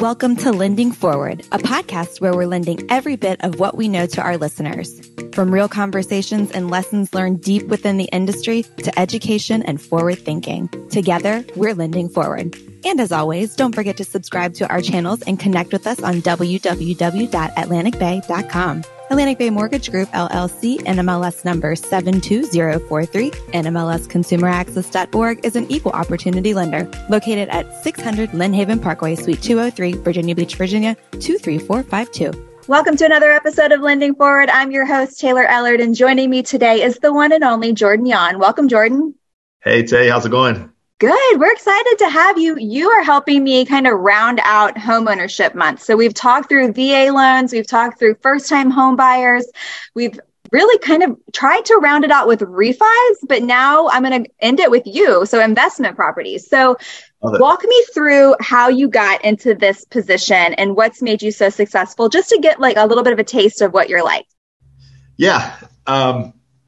Welcome to Lending Forward, a podcast where we're lending every bit of what we know to our listeners. From real conversations and lessons learned deep within the industry to education and forward thinking. Together, we're lending forward. And as always, don't forget to subscribe to our channels and connect with us on www.atlanticbay.com. Atlantic Bay Mortgage Group, LLC, NMLS number 72043, NMLSconsumeraccess.org is an equal opportunity lender located at 600 Lynn Haven Parkway, Suite 203, Virginia Beach, Virginia, 23452. Welcome to another episode of Lending Forward. I'm your host, Taylor Ellard, and joining me today is the one and only Jordan Yon. Welcome, Jordan. Hey, Tay, how's it going? Good. We're excited to have you. You are helping me kind of round out homeownership month. So we've talked through VA loans. We've talked through first-time home buyers. We've really kind of tried to round it out with refis, but now I'm going to end it with you. So investment properties. So walk me through how you got into this position and what's made you so successful, just to get like a little bit of a taste of what you're like. Yeah. I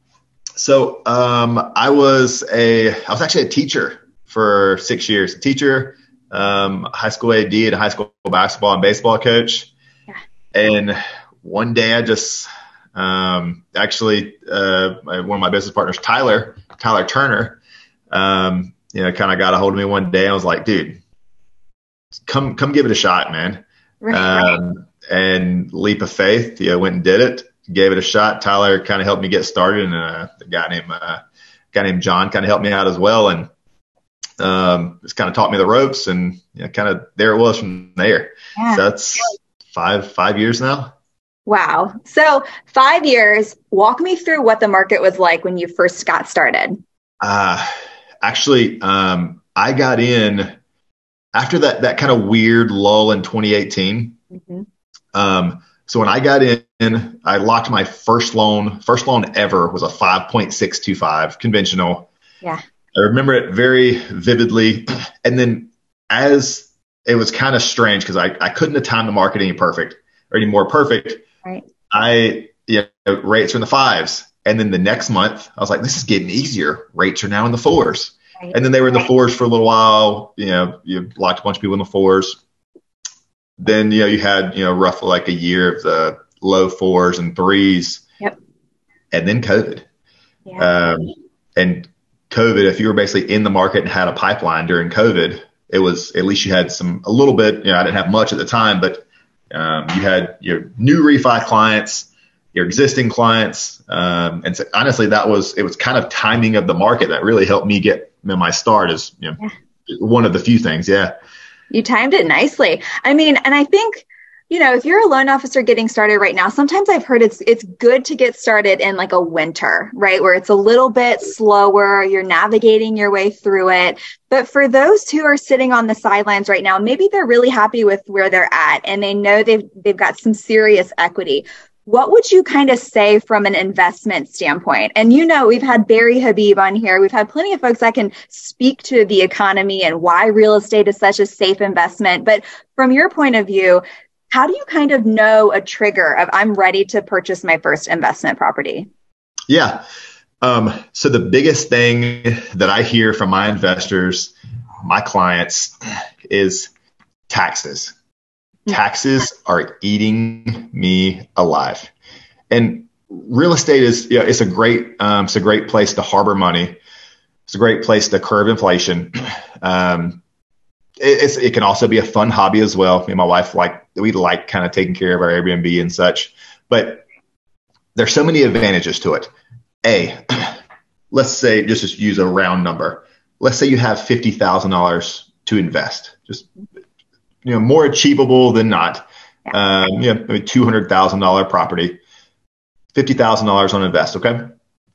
was actually a teacher for 6 years, a teacher, high school AD and a high school basketball and baseball coach. Yeah. And one day I just, one of my business partners, Tyler Turner, kind of got a hold of me one day. I was like, dude, come give it a shot, man. Right. And leap of faith, went and did it, gave it a shot. Tyler kind of helped me get started, and a guy named John kind of helped me out as well. And just kind of taught me the ropes, and kind of there it was from there. Yeah. So that's five years now. Wow. So 5 years, walk me through what the market was like when you first got started. Actually, I got in after that kind of weird lull in 2018. Mm-hmm. So when I got in, I locked my first loan ever was a 5.625 conventional. Yeah. I remember it very vividly. And then as it was kind of strange because I couldn't have timed the market any more perfect. Right. Rates are in the fives. And then the next month I was like, this is getting easier. Rates are now in the fours. Right. And then they were in the fours for a little while. You locked a bunch of people in the fours. Then, you had, roughly like a year of the low fours and threes. Yep. And then COVID. Yeah. And COVID, if you were basically in the market and had a pipeline during COVID, it was, at least you had a little bit, I didn't have much at the time, but you had your new refi clients, your existing clients. And so honestly, it was kind of timing of the market that really helped me get my start as, one of the few things. Yeah. You timed it nicely. I mean, and I think, if you're a loan officer getting started right now, sometimes I've heard it's good to get started in like a winter, right? Where it's a little bit slower, you're navigating your way through it. But for those who are sitting on the sidelines right now, maybe they're really happy with where they're at and they know they've got some serious equity. What would you kind of say from an investment standpoint? And we've had Barry Habib on here. We've had plenty of folks that can speak to the economy and why real estate is such a safe investment. But from your point of view, how do you kind of know a trigger of I'm ready to purchase my first investment property? Yeah. So the biggest thing that I hear from my investors, my clients, is taxes. Taxes are eating me alive. And real estate is, it's a great place to harbor money. It's a great place to curb inflation. It can also be a fun hobby as well. Me and my wife we like kind of taking care of our Airbnb and such, but there's so many advantages to it. Let's say, just use a round number. Let's say you have $50,000 to invest, just, more achievable than not. Maybe $200,000 property, $50,000 on invest. Okay.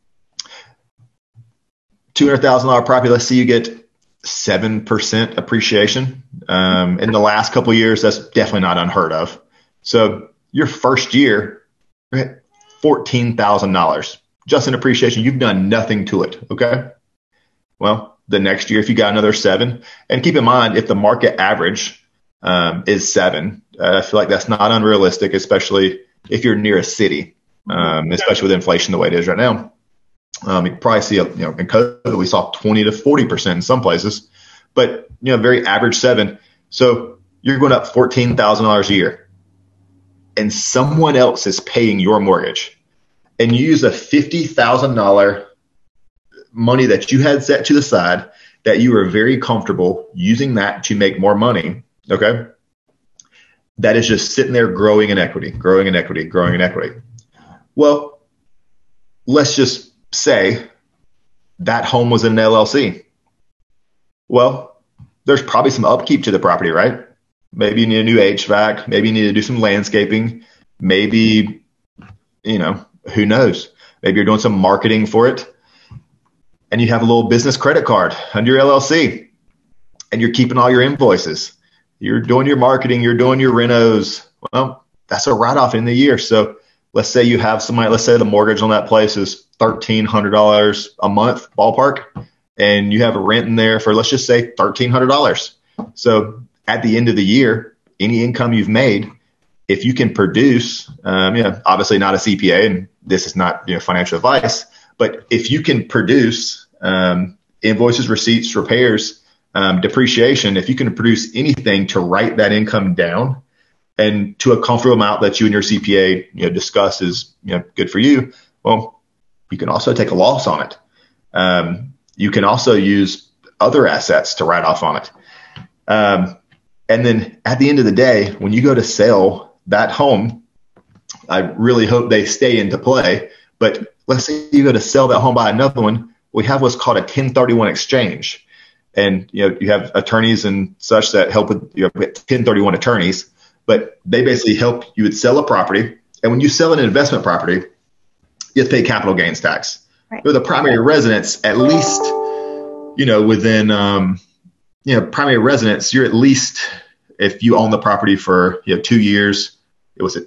$200,000 property. Let's say you get 7% appreciation. In the last couple of years, that's definitely not unheard of. So your first year, $14,000 just in appreciation. You've done nothing to it. Okay. Well, the next year, if you got another 7, and keep in mind, if the market average is 7, I feel like that's not unrealistic, especially if you're near a city, especially with inflation the way it is right now. You can probably see, in COVID, we saw 20 to 40% in some places, but, very average 7. So you're going up $14,000 a year, and someone else is paying your mortgage, and you use a $50,000 money that you had set to the side that you are very comfortable using that to make more money, okay? That is just sitting there growing in equity, growing in equity, growing in equity. Well, let's just say that home was in an LLC. Well, there's probably some upkeep to the property, right? Maybe you need a new HVAC. Maybe you need to do some landscaping. Maybe, who knows? Maybe you're doing some marketing for it. And you have a little business credit card under your LLC, and you're keeping all your invoices. You're doing your marketing. You're doing your renos. Well, that's a write-off in the year. So let's say you have somebody, let's say the mortgage on that place is $1,300 a month ballpark, and you have a rent in there for, let's just say $1,300. So at the end of the year, any income you've made, if you can produce, obviously not a CPA, and this is not financial advice, but if you can produce invoices, receipts, repairs, depreciation, if you can produce anything to write that income down and to a comfortable amount that you and your CPA discuss is good for you, well, you can also take a loss on it. You can also use other assets to write off on it. And then at the end of the day, when you go to sell that home, I really hope they stay into play. But let's say you go to sell that home, buy another one. We have what's called a 1031 exchange. And, you have attorneys and such that help with 1031 attorneys, but they basically help you would sell a property. And when you sell an investment property, you have to pay capital gains tax. Right. With a primary residence, at least, within, primary residence, you're at least, if you own the property for 2 years, it was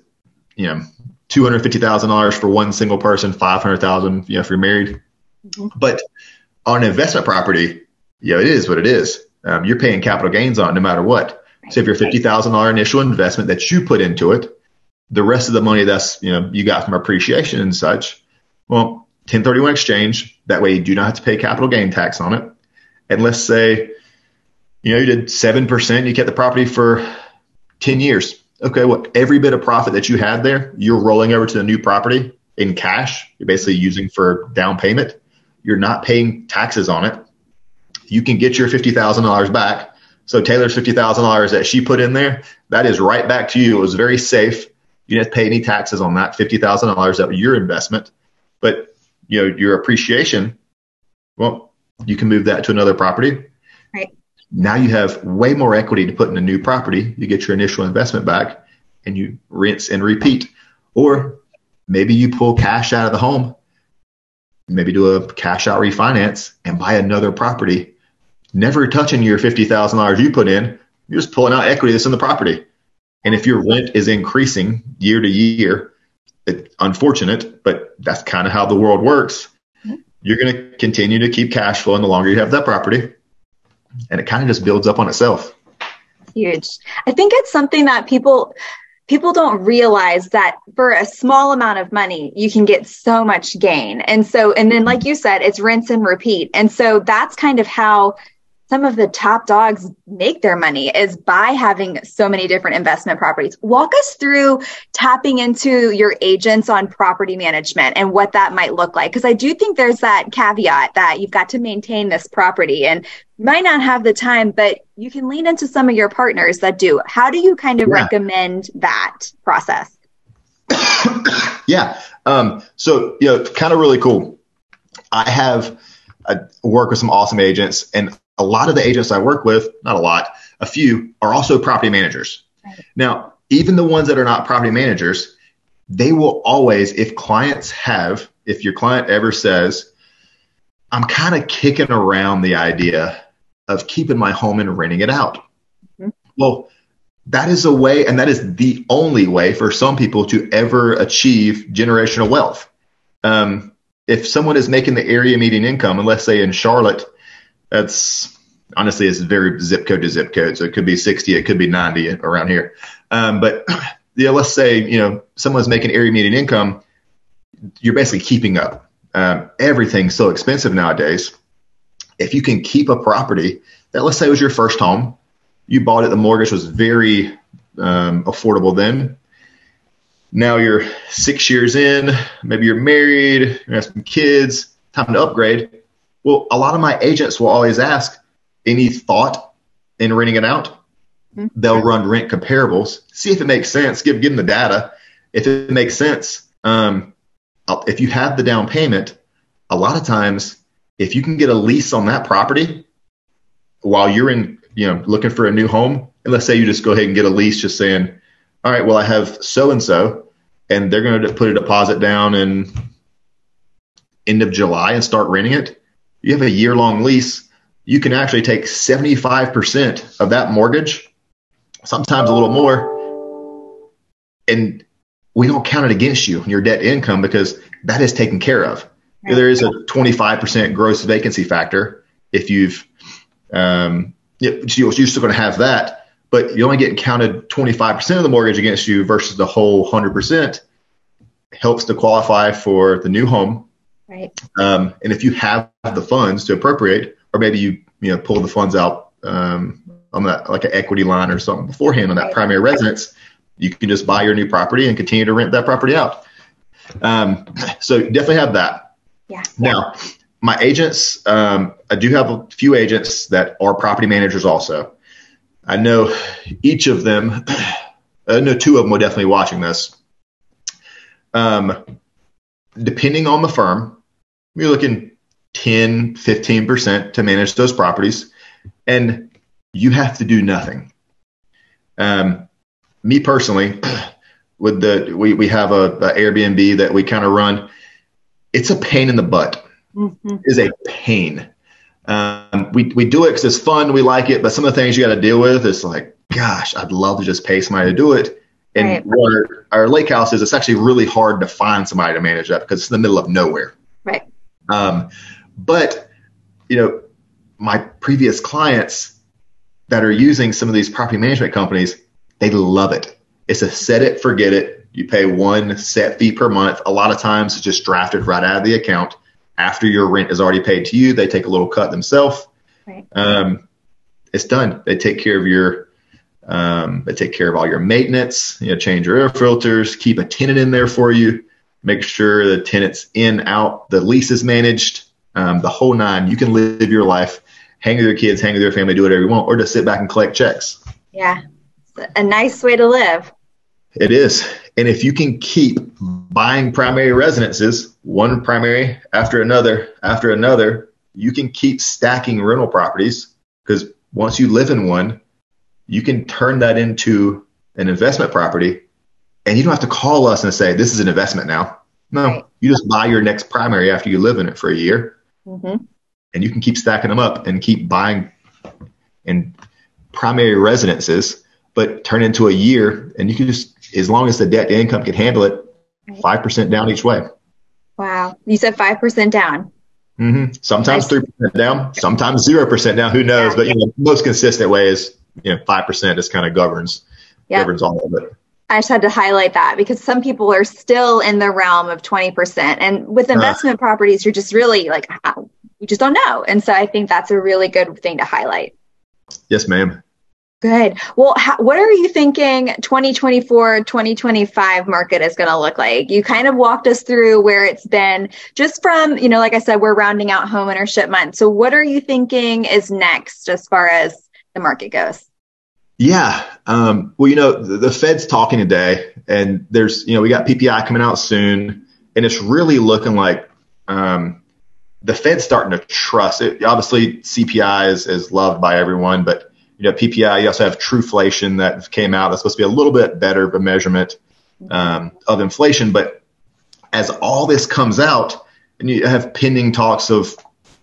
$250,000 for one single person, $500,000 if you're married. Mm-hmm. But on an investment property, it is what it is. You're paying capital gains on it no matter what. Right. So if your $50,000 initial investment that you put into it, the rest of the money that's you got from appreciation and such, well, 1031 exchange. That way you do not have to pay capital gain tax on it. And let's say you did 7%, you kept the property for 10 years. Okay, well, every bit of profit that you had there, you're rolling over to the new property in cash. You're basically using for down payment. You're not paying taxes on it. You can get your $50,000 back. So Taylor's $50,000 that she put in there, that is right back to you. It was very safe. You didn't pay any taxes on that $50,000. That was your investment. But your appreciation, well, you can move that to another property. Right. Now you have way more equity to put in a new property. You get your initial investment back and you rinse and repeat. Or maybe you pull cash out of the home, maybe do a cash out refinance and buy another property, never touching your $50,000 you put in. You're just pulling out equity that's in the property. And if your rent is increasing year to year, it's unfortunate, but that's kind of how the world works. Mm-hmm. You're going to continue to keep cash flowing the longer you have that property. And it kind of just builds up on itself. Huge. I think it's something that people don't realize, that for a small amount of money, you can get so much gain. And then like you said, it's rinse and repeat. And so that's kind of how some of the top dogs make their money, is by having so many different investment properties. Walk us through tapping into your agents on property management and what that might look like. Because I do think there's that caveat that you've got to maintain this property and you might not have the time, but you can lean into some of your partners that do. How do you kind of recommend that process? Yeah. So, kind of really cool. I work with some awesome agents, and a lot of the agents I work with, not a lot, a few, are also property managers. Right. Now, even the ones that are not property managers, they will always, if your client ever says, I'm kind of kicking around the idea of keeping my home and renting it out. Mm-hmm. Well, that is a way, and that is the only way for some people to ever achieve generational wealth. If someone is making the area median income, and let's say in Charlotte, that's honestly, it's very zip code to zip code. So it could be 60, it could be 90 around here. But let's say, someone's making area median income, you're basically keeping up. Everything's so expensive nowadays. If you can keep a property that, let's say, was your first home, You bought it. The mortgage was very affordable then. Now you're 6 years in, maybe you're married, you have some kids, time to upgrade. Well, a lot of my agents will always ask, any thought in renting it out? Mm-hmm. They'll run rent comparables, see if it makes sense, give them the data. If it makes sense, if you have the down payment, a lot of times, if you can get a lease on that property while you're in, looking for a new home, and let's say you just go ahead and get a lease just saying, all right, well, I have so-and-so, and they're going to put a deposit down in end of July and start renting it. You have a year-long lease. You can actually take 75% of that mortgage, sometimes a little more, and we don't count it against you in your debt income because that is taken care of. Right. There is a 25% gross vacancy factor. If you've, you're still going to have that, but you're only getting counted 25% of the mortgage against you versus the whole 100%. Helps to qualify for the new home. Right. And if you have the funds to appropriate, or maybe you pull the funds out on that like an equity line or something beforehand on that primary residence, you can just buy your new property and continue to rent that property out. So definitely have that. Yeah. Now, my agents, I do have a few agents that are property managers also. I know each of them, I know two of them are definitely watching this. Depending on the firm, you're looking 10, 15% to manage those properties, and you have to do nothing. Me personally, with we have a Airbnb that we kind of run. It's a pain in the butt. Mm-hmm. It is a pain. We do it because it's fun. We like it, but some of the things you got to deal with is like, gosh, I'd love to just pay somebody to do it. And what our lake house is, it's actually really hard to find somebody to manage that because it's in the middle of nowhere. Right. But, my previous clients that are using some of these property management companies, they love it. It's a set it, forget it. You pay one set fee per month. A lot of times it's just drafted right out of the account. After your rent is already paid to you, they take a little cut themselves. Right. It's done. They take care of all your maintenance, change your air filters, keep a tenant in there for you, make sure the tenant's in, out, the lease is managed, the whole nine. You can live your life, hang with your kids, hang with your family, do whatever you want, or just sit back and collect checks. Yeah. It's a nice way to live. It is. And if you can keep buying primary residences, one primary after another, you can keep stacking rental properties because once you live in one, you can turn that into an investment property, and you don't have to call us and say, this is an investment now. No, right. You just buy your next primary after you live in it for a year, mm-hmm. and you can keep stacking them up and keep buying in primary residences, but turn into a year, and you can just, as long as the debt to income can handle it, 5% down each way. Wow. You said 5% down. Mm-hmm. Sometimes 3% down, sometimes 0% down. Who knows? Yeah. But most consistent way is 5% just kind of governs all of it. I just had to highlight that because some people are still in the realm of 20%. And with investment properties, you're just really like, you just don't know. And so I think that's a really good thing to highlight. Yes, ma'am. Good. Well, what are you thinking 2024, 2025 market is going to look like? You kind of walked us through where it's been just from, like I said, we're rounding out homeownership month. So what are you thinking is next as far as the market goes? Yeah. Well, the Fed's talking today, and there's, we got PPI coming out soon, and it's really looking like the Fed's starting to trust it. Obviously, CPI is loved by everyone, but PPI, you also have Trueflation that came out. That's supposed to be a little bit better of a measurement of inflation. But as all this comes out, and you have pending talks of,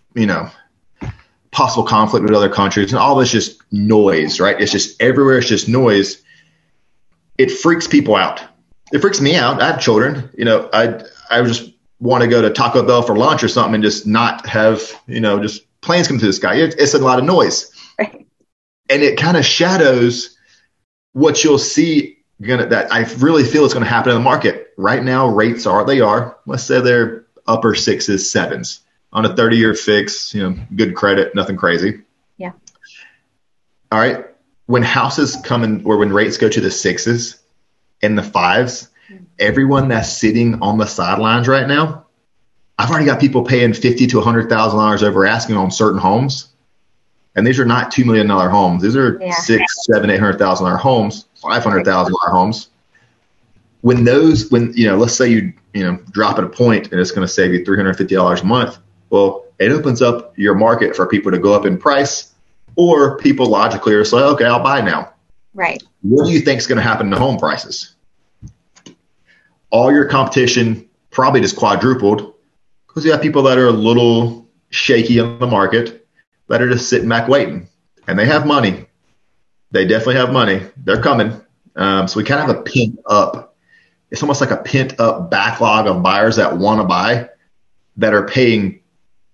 possible conflict with other countries, and all this just noise, right? It's just everywhere. It's just noise. It freaks people out. It freaks me out. I have children. I just want to go to Taco Bell for lunch or something and just not have, just planes come through the sky. It's a lot of noise. Right. And it kind of shadows what you'll see that I really feel is going to happen in the market. Right now, rates are what they are. Let's say they're upper 6s, 7s on a 30-year fix, good credit, nothing crazy. Yeah. All right. when houses come in, or when rates go to the 6s and the 5s, everyone that's sitting on the sidelines right now, I've already got people paying $50,000 to $100,000 over asking on certain homes. And these are not $2 million homes. These are $600,000, $700,000, $800,000 homes, $500,000 homes. When let's say you drop at a point and it's going to save you $350 a month. Well, it opens up your market for people to go up in price, or people logically are like, okay, I'll buy now. Right. What do you think is going to happen to home prices? All your competition probably just quadrupled, because you have people that are a little shaky on the market that are just sitting back waiting, and they have money. They definitely have money. They're coming. So we kind of have a pent up. It's almost like a pent up backlog of buyers that want to buy, that are paying,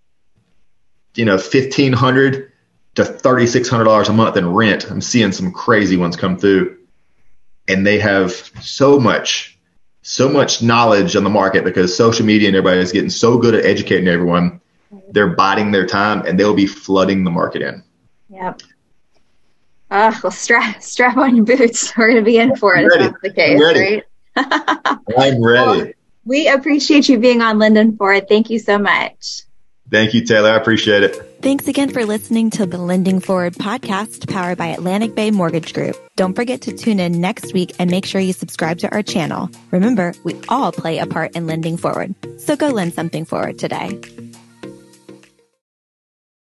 $1,500 to $3,600 a month in rent. I'm seeing some crazy ones come through, and they have so much knowledge on the market, because social media and everybody is getting so good at educating everyone. They're biding their time, and they'll be flooding the market in. Yep. Well, strap on your boots. We're going to be in for it. If that's the case, right? I'm ready. Well, we appreciate you being on Linden Forward. Thank you so much. Thank you, Taylor. I appreciate it. Thanks again for listening to the Lending Forward podcast, powered by Atlantic Bay Mortgage Group. Don't forget to tune in next week and make sure you subscribe to our channel. Remember, we all play a part in lending forward. So go lend something forward today.